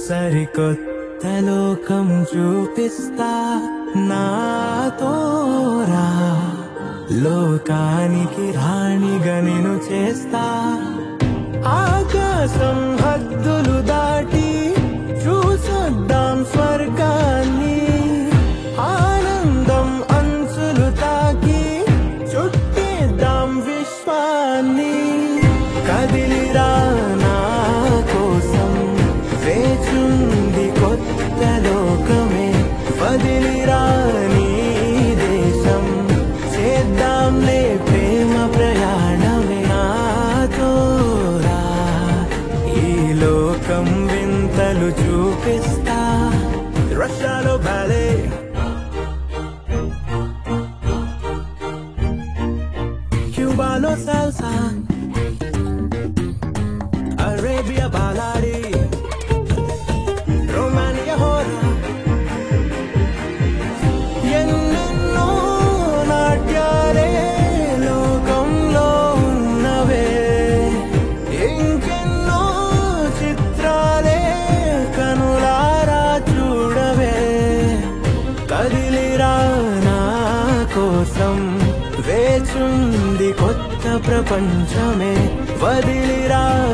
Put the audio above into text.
సరికొత్త లోకం చూపిస్తా నాతో రా లోకానికి రాణిగా నిన్ను చేస్తా ఆకాశం హద్దులు దాటి చూసొద్దాం స్వర్గాన్ని ఆనందం అంచులు తాకి చుట్టేద్దాం విశ్వాన్ని కదిలిరా నా కోసం వేచుంది కొత్త లోకమే వదిలిరా నీ దేశం చేద్దాంలే ప్రేమ ప్రయాణమే నాతో రా ఈ లోకం వింతలు చూపిస్తా రష్యాలో బ్యాలే క్యూబాలో సాల్సా అరేబియా బాలాడి రోమానియా హోరా ఎన్నెన్నో నాట్యాలే లోకంలో ఉన్నవే ఇంకెన్నో చిత్రాలే కనులారా చూడవే కదిలిరా నా కోసం వేచుంది కొత్త ప్రపంచమే వదిలిరా